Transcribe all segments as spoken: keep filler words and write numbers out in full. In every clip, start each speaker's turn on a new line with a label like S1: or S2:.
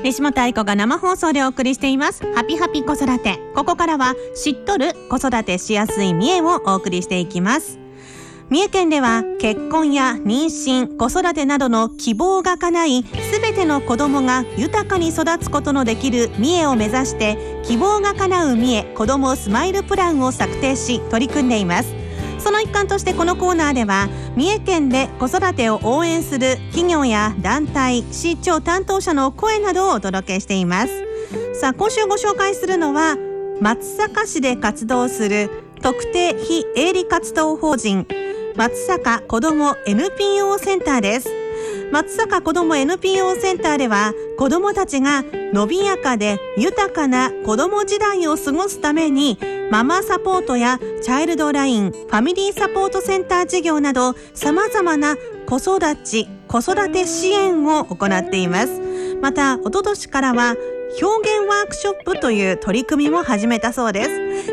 S1: 西本愛子が生放送でお送りしていますハピハピ子育て。ここからは知っとる子育てしやすい三重をお送りしていきます。三重県では結婚や妊娠、子育てなどの希望が叶い、すべての子どもが豊かに育つことのできる三重を目指して、希望が叶う三重子どもスマイルプランを策定し取り組んでいます。その一環としてこのコーナーでは、三重県で子育てを応援する企業や団体、市長担当者の声などをお届けしています。さあ、今週ご紹介するのは、松阪市で活動する特定非営利活動法人松阪子ども エヌピーオー センターです。松阪子ども エヌピーオー センターでは、子どもたちが伸びやかで豊かな子ども時代を過ごすために、ママサポートやチャイルドライン、ファミリーサポートセンター事業など、様々な子育ち、子育て支援を行っています。また、おととしからは表現ワークショップという取り組みも始めたそうです。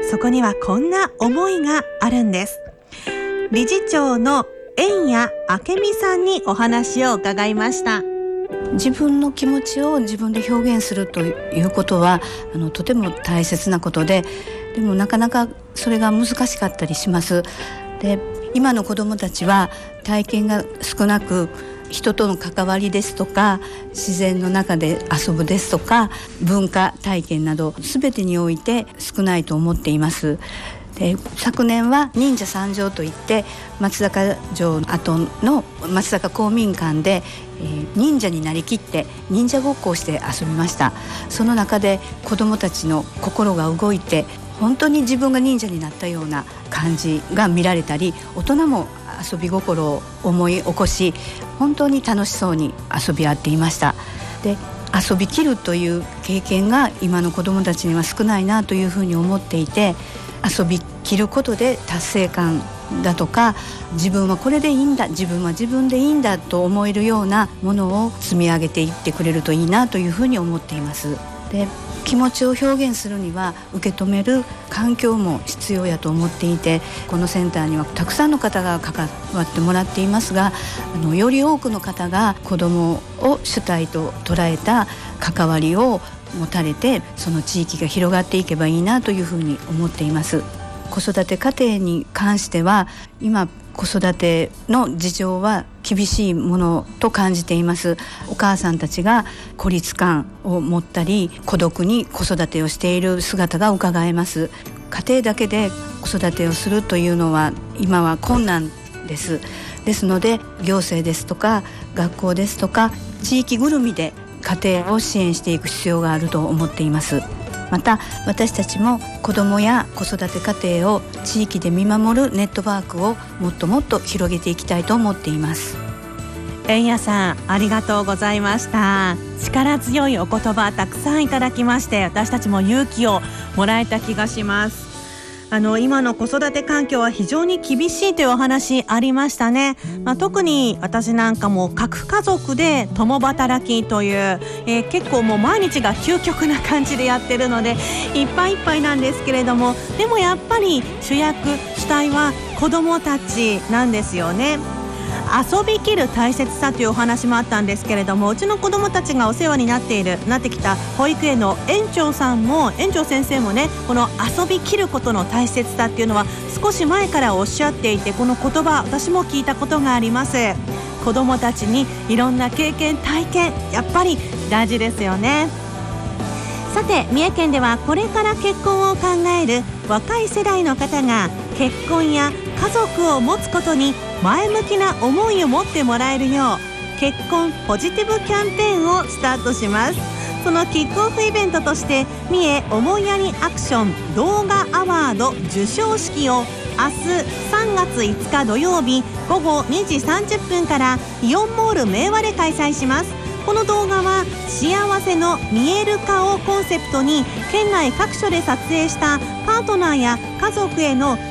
S1: そこにはこんな思いがあるんです。理事長の円谷明美さんにお話を伺いました。
S2: 自分の気持ちを自分で表現するということは、あのとても大切なことで、でもなかなかそれが難しかったりします。で、今の子どもたちは体験が少なく、人との関わりですとか、自然の中で遊ぶですとか、文化体験など全てにおいて少ないと思っています。で、昨年は忍者参上といって、松坂城跡の松坂公民館で、えー、忍者になりきって忍者ごっこをして遊びました。その中で子どもたちの心が動いて、本当に自分が忍者になったような感じが見られたり、大人も遊び心を思い起こし、本当に楽しそうに遊び合っていました。で、遊びきるという経験が今の子どもたちには少ないなというふうに思っていて、遊びきることで達成感だとか、自分はこれでいいんだ、自分は自分でいいんだと思えるようなものを積み上げていってくれるといいなというふうに思っています。で、気持ちを表現するには受け止める環境も必要やと思っていて、このセンターにはたくさんの方が関わってもらっていますが、あのより多くの方が子どもを主体と捉えた関わりを持たれて、その地域が広がっていけばいいなというふうに思っています。子育て家庭に関しては、今子育ての事情は厳しいものと感じています。お母さんたちが孤立感を持ったり、孤独に子育てをしている姿が伺えます。家庭だけで子育てをするというのは今は困難です。ですので、行政ですとか学校ですとか地域ぐるみで家庭を支援していく必要があると思っています。また、私たちも子どもや子育て家庭を地域で見守るネットワークをもっともっと広げていきたいと思っています。
S1: 円谷さん、ありがとうございました。力強いお言葉たくさんいただきまして、私たちも勇気をもらえた気がします。あの今の子育て環境は非常に厳しいというお話ありましたね。まあ、特に私なんかも核家族で共働きという、えー、結構もう毎日が究極な感じでやってるのでいっぱいいっぱいなんですけれども、でもやっぱり主役主体は子どもたちなんですよね。遊びきる大切さというお話もあったんですけれども、うちの子どもたちがお世話になっているなってきた保育園の園長さんも園長先生もね、この遊びきることの大切さっていうのは少し前からおっしゃっていて、この言葉私も聞いたことがあります。子どもたちにいろんな経験体験、やっぱり大事ですよね。さて、三重県ではこれから結婚を考える若い世代の方が結婚や家族を持つことに前向きな思いを持ってもらえるよう、結婚ポジティブキャンペーンをスタートします。そのキックオフイベントとして、三重思いやりアクション動画アワード授賞式を明日さんがついつか土曜日ごごにじさんじゅっぷんからイオンモール明和で開催します。この動画は幸せの見える化をコンセプトに、県内各所で撮影したパートナーや家族への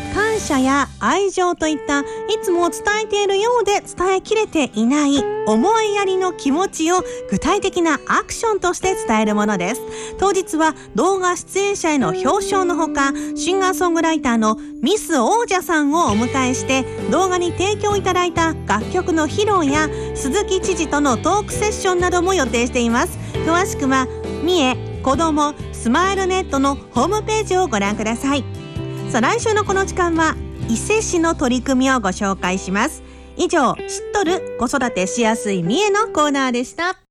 S1: 感謝や愛情といったいつも伝えているようで伝えきれていない思いやりの気持ちを具体的なアクションとして伝えるものです。当日は動画出演者への表彰のほか、シンガーソングライターのミス王者さんをお迎えして動画に提供いただいた楽曲の披露や鈴木知事とのトークセッションなども予定しています。詳しくは三重子どもスマイルネットのホームページをご覧ください。さあ、来週のこの時間は伊勢市の取り組みをご紹介します。以上、知っとる子育てしやすい三重のコーナーでした。